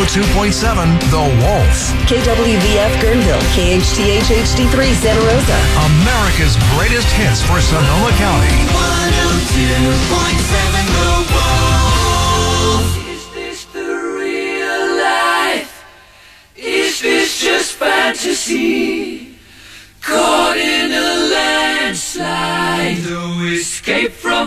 102.7 The Wolf. KWVF Guerneville, KHTH HD3 Santa Rosa. America's greatest hits for Sonoma County. 102.7 The Wolf. Is this the real life? Is this just fantasy? Caught in a landslide, no escape from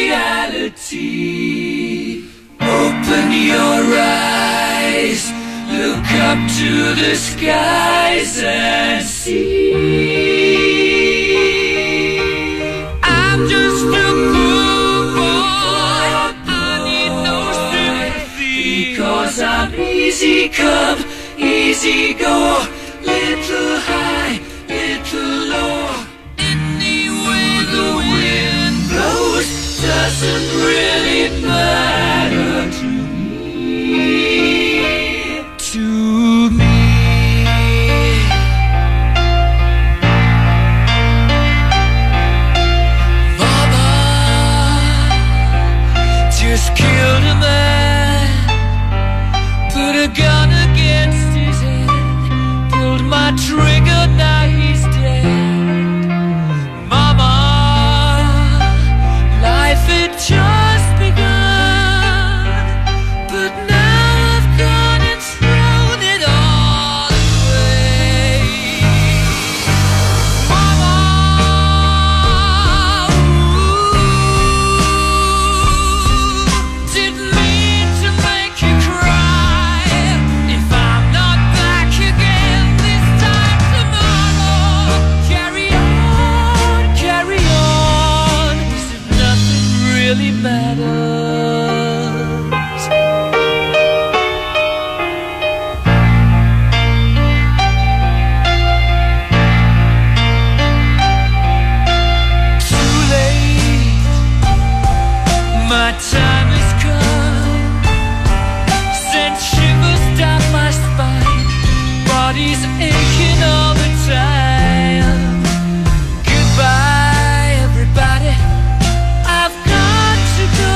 reality. Open your eyes, look up to the skies and see. I'm just a poor boy, I need no sympathy, because I'm easy come, easy go, little high, little low. Any way the wind blows doesn't really matter to me. To me. Mama just killed a man, put a gun against his head, pulled my trigger, now he's dead. Mama, life had just begun, but now I've gone and thrown it all away. Mama, didn't mean to make you cry. If I'm not back again this time tomorrow, carry on, as if nothing really matters. Too late, my time has come, sent shivers down my spine, body's aching all the time. Goodbye, everybody, I've got to go,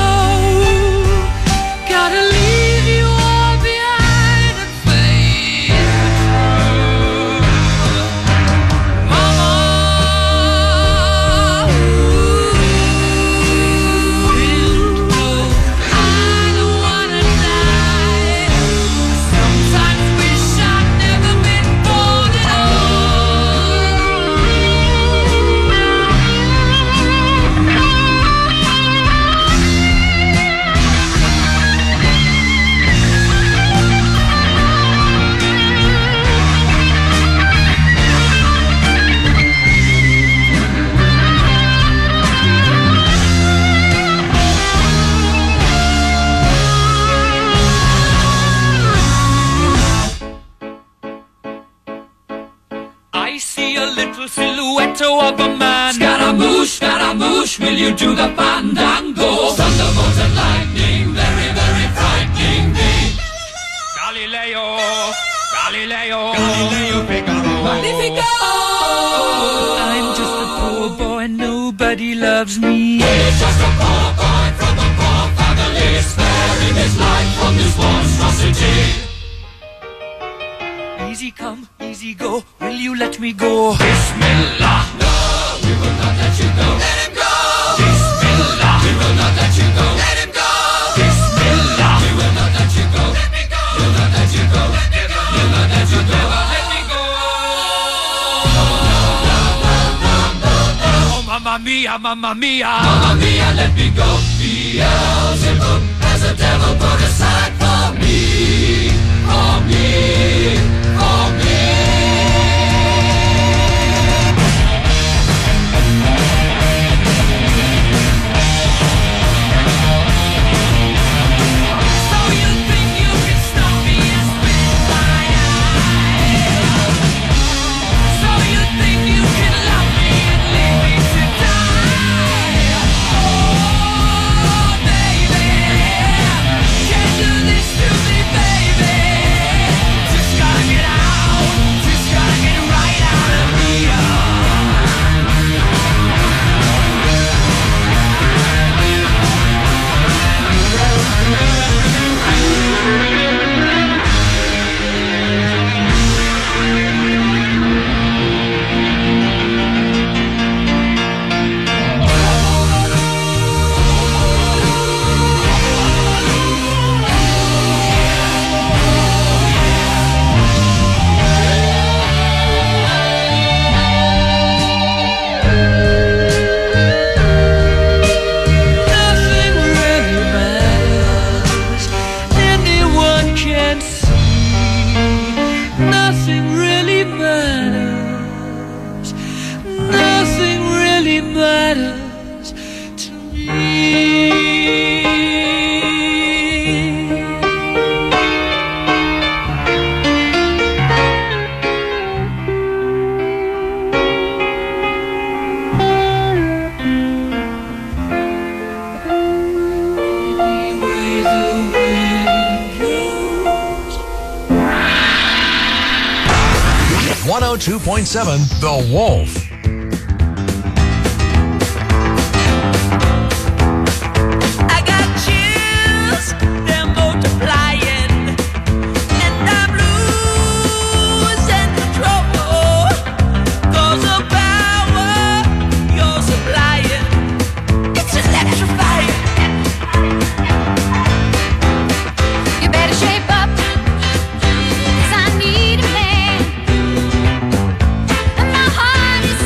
gotta leave you all behind and face the truth. Mama, I don't wanna die. Sometimes wish I'd never been born at I see a little silhouette of a man. Scaramouche, will you do the fandango? Thunderbolt and lightning, very, very frightening me. Galileo, Magnifico! I'm just a poor boy, nobody loves me. He's just a poor boy from a poor family, sparing his life from this monstrosity. Easy come, easy go, will you let me go? Bismillah, no, we will not let you go. Let him go! Bismillah, we will not let you go. Let him go! Bismillah, we will not let you go. Let me go! We'll not let you go. Let me go! We'll not let you go. Let me go! Oh, mamma mia, mamma mia. Mamma mia, let me go. Beelzebub has a devil put aside for me. For me. For me. So you think you can stop me and spit my eye? So you think you can love me and leave me to die? Oh, baby, blues. 102.7 The Wolf. I got chills, they're multiplying, and I'm losing control. 'Cause the power you're supplying, it's electrifying. You better shape up, 'cause I need a man. And my heart is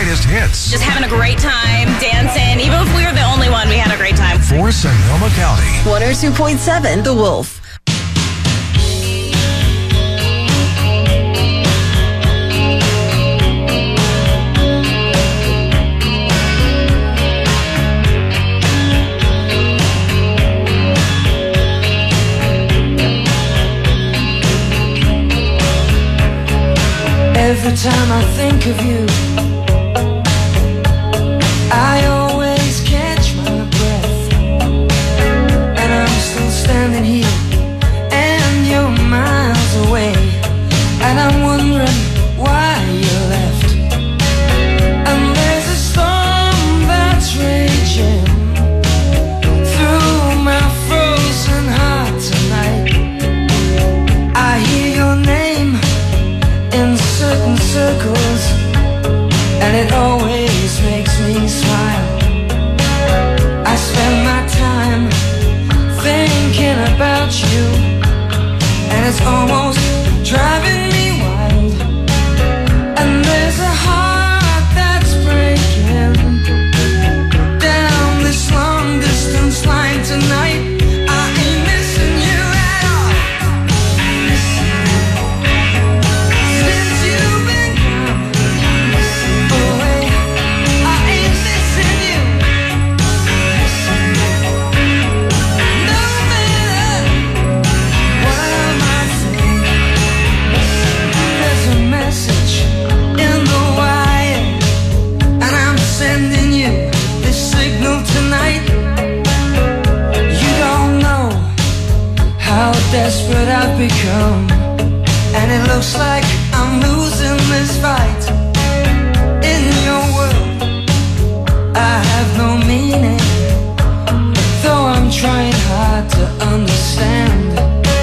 greatest hits Just having a great time, dancing. Even if we were the only one, we had a great time. for Sonoma County. 102.7 The Wolf. Every time I think of you, I always catch my breath. And I'm still standing here, and you're miles away. And I'm wondering why you left. And there's a storm that's raging through my frozen heart tonight. I hear your name in certain circles, and it always makes me smile. I spend my time thinking about you, and it's almost driving me wild. And there's a heart that's breaking down this long distance line tonight. I ain't missing you at all. Since you've been gone away, I ain't missing you. No matter what I might say, there's a message in the wire, and I'm sending you this signal tonight. You don't know how desperate I've become, and it looks like I'm losing this fight. In your world, I have no meaning, though I'm trying hard to understand.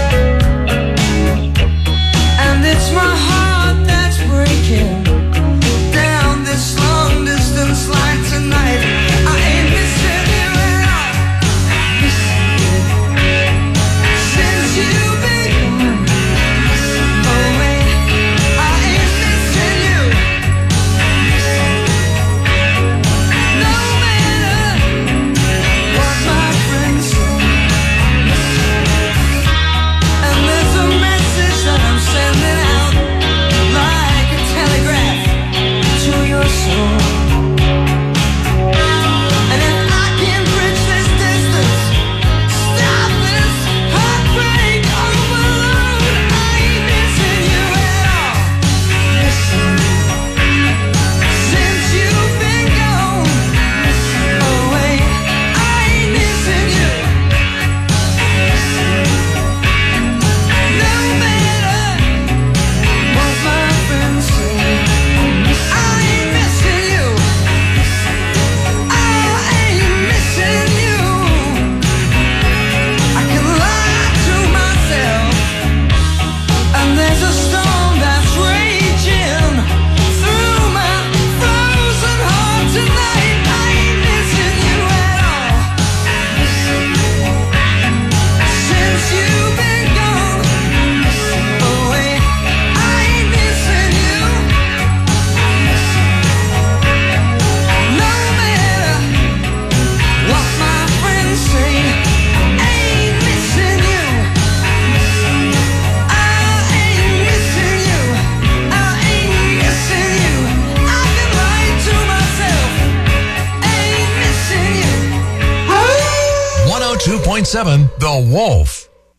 And it's my heart that's breaking down this long distance line tonight. I ain't missing you at all. Since you've been gone away, I ain't missing you. No matter what my friends say. And there's a message that I'm sending out like a telegraph to your soul. And if I can bridge this distance, stop this heartbreak overload, I ain't missing you at all. Since you've been gone away, I ain't missing you. No matter what my friends say, I ain't missing you. I ain't missing you. I can lie to myself, and there's a storm that's raging through my frozen heart tonight. I ain't missing you at all. Since you've been gone away, I ain't missing you. No matter what my friends say, I ain't missing you. I ain't missing you. I ain't missing you. I've been lying to myself. I ain't missing you. 102.7 The Wolf.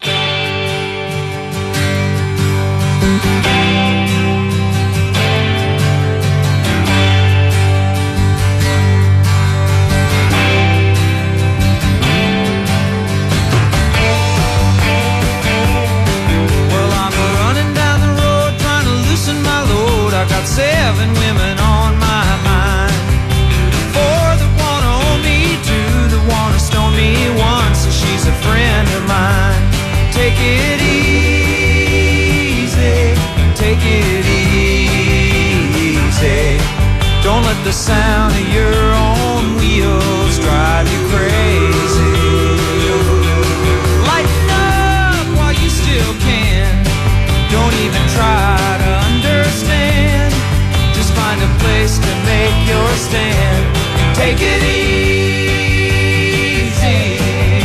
Well, I'm running down the road trying to loosen my load. I got 7 women on my mind. 4 that wanna own me, 2 that wanna stone me, 1 so she's a friend of mine. Take it easy. take it easy.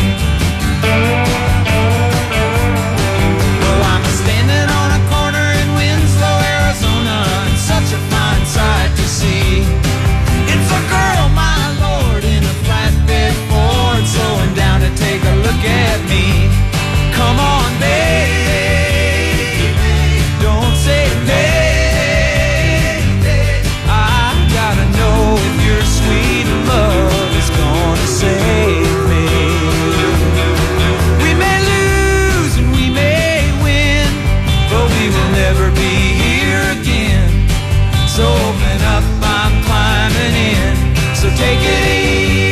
Well, I'm standing on a corner in Winslow, Arizona, and such a fine sight to see. It's a girl, my lord, in a flatbed Ford, slowing down to take a look at me. Come on, baby, don't say nay. I gotta know if your sweet love is gonna save me. We may lose and we may win, but we will never be here again. So open up, I'm climbing in. So take it easy.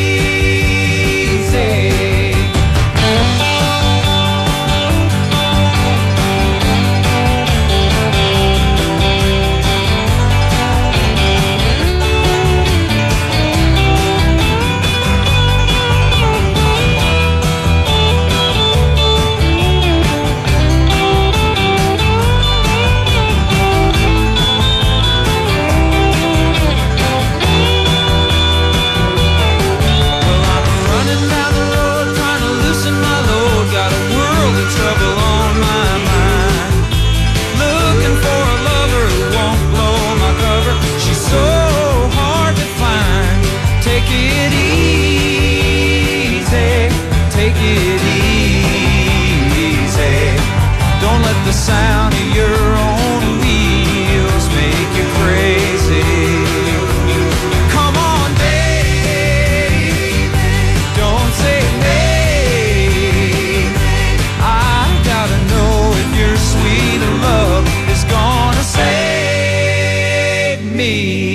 The sound of your own wheels make you crazy. Come on, baby, don't say nay. I gotta know if your sweet love is gonna save me.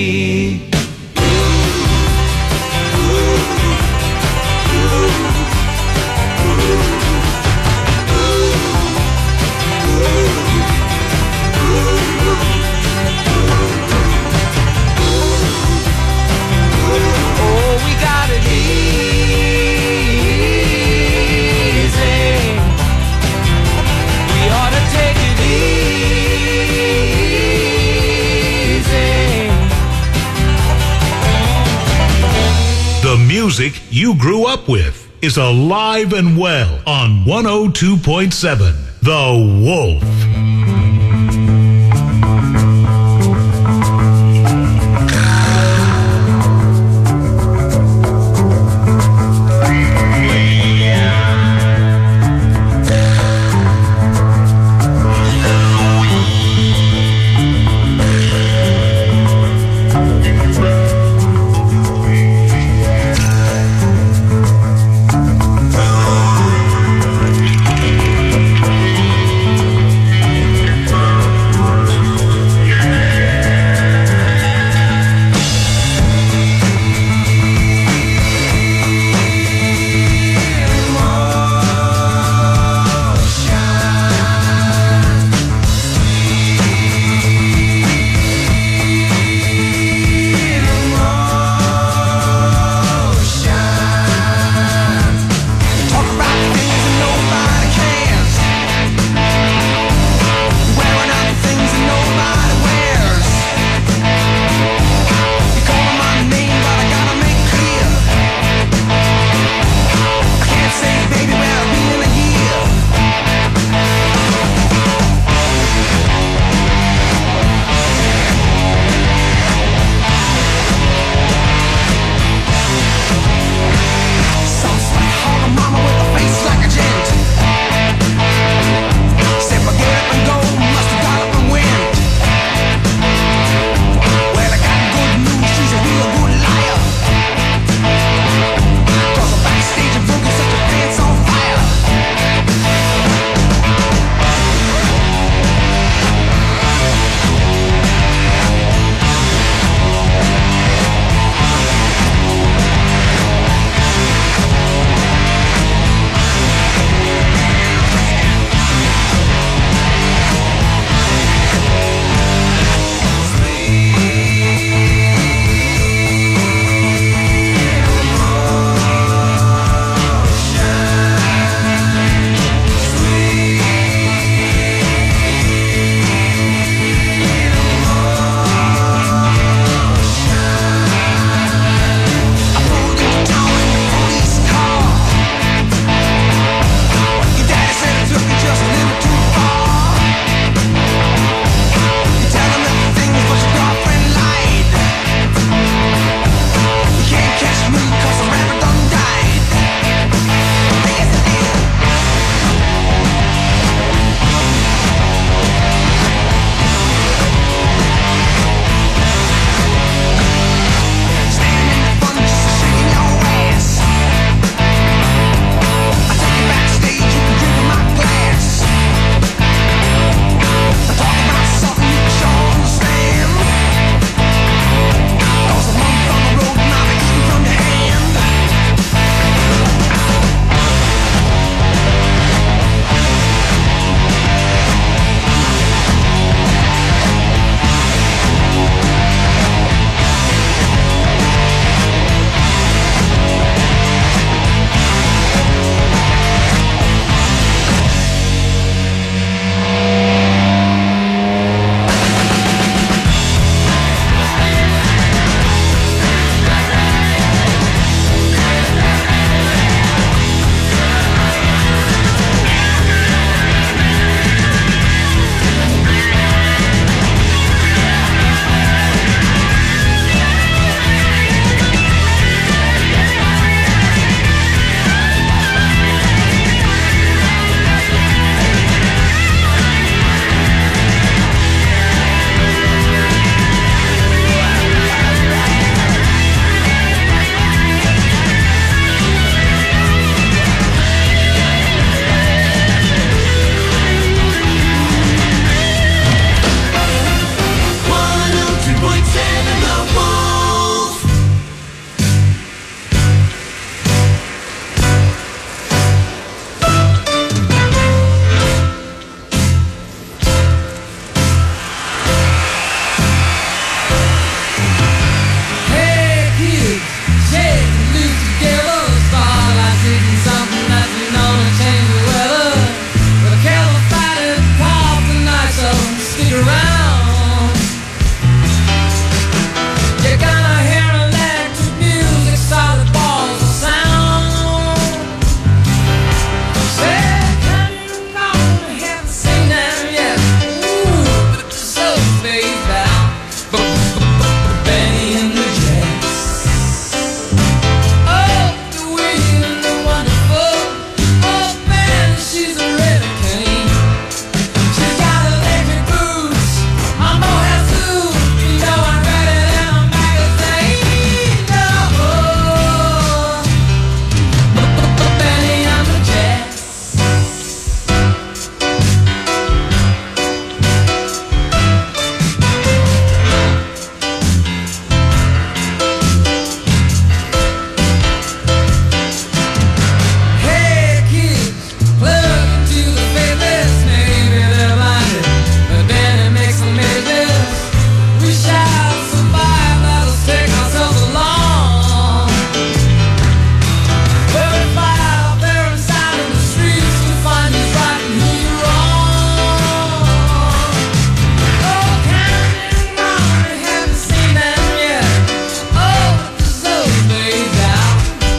The music you grew up with is alive and well on 102.7 The Wolf.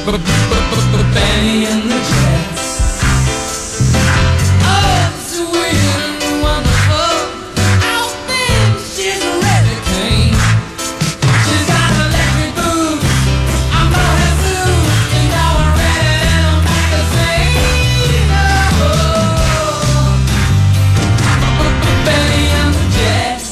Benny and the Jets. Oh, it's weird and wonderful. Oh, man, she's a ready queen. She's got electric boots. I'm gonna zoom. You know I read it in a magazine. Oh, Benny and the Jets.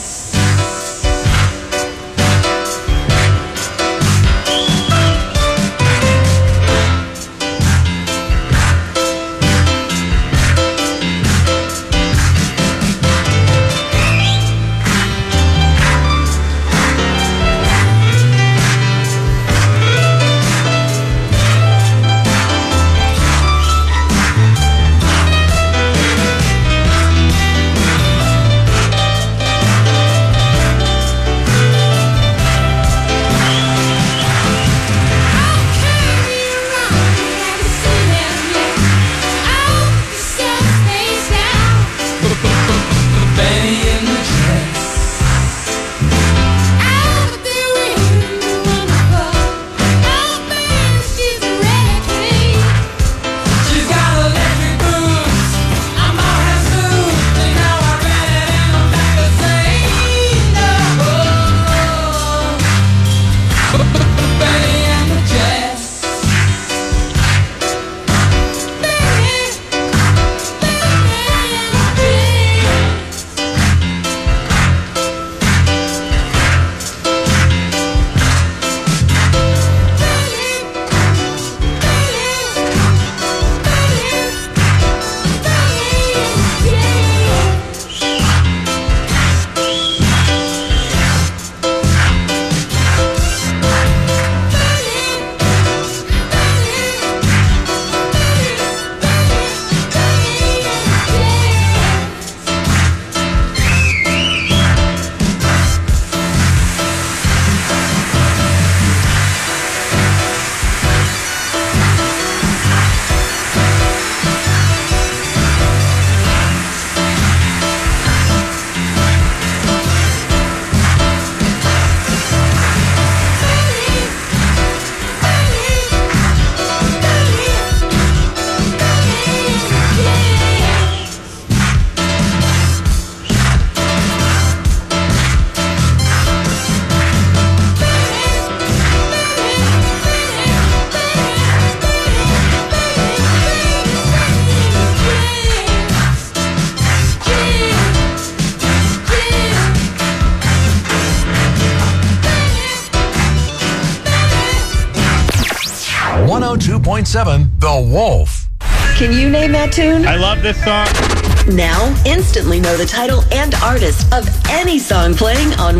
The Wolf. Can you name that tune? I love this song. Now, instantly know the title and artist of any song playing on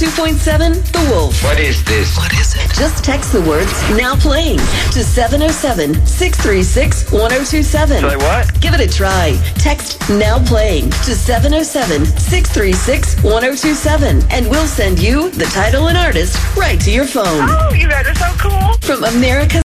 102.7 The Wolf. What is this? What is it? Just text the words "now playing" to 707-636-1027. Say what? Give it a try. Text "now playing" to 707-636-1027 and we'll send you the title and artist right to your phone. Oh, you guys are so cool. From America's